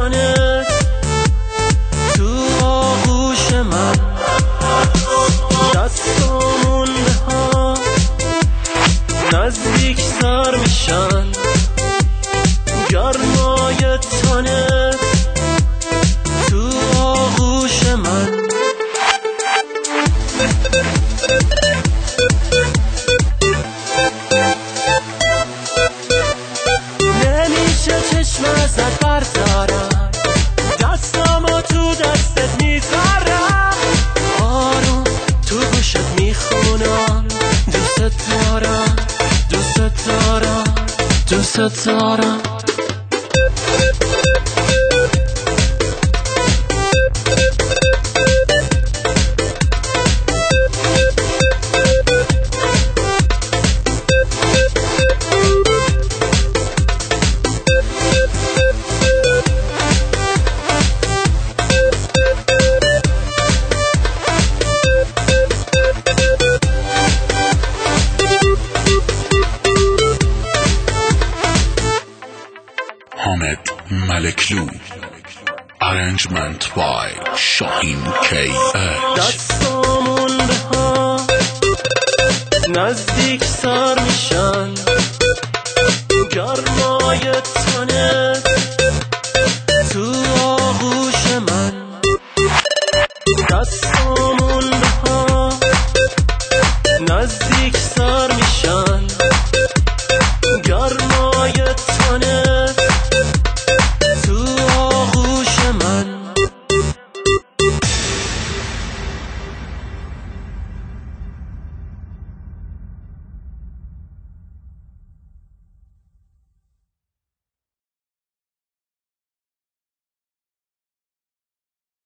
تنت تو آغوش من، دستامون به هم نزدیک سر میشن، گرمای تنت تو آغوش من. نمیشه چشم ازت بردارم، دستامو تو دستت میذارم، آروم تو گوشت میخونم، دوست دارم دوست دارم دوست دارم. حامد ملکلو Arrangement by شاهین KH. دستامون به هم نزدیک سر میشن، گرمای تنه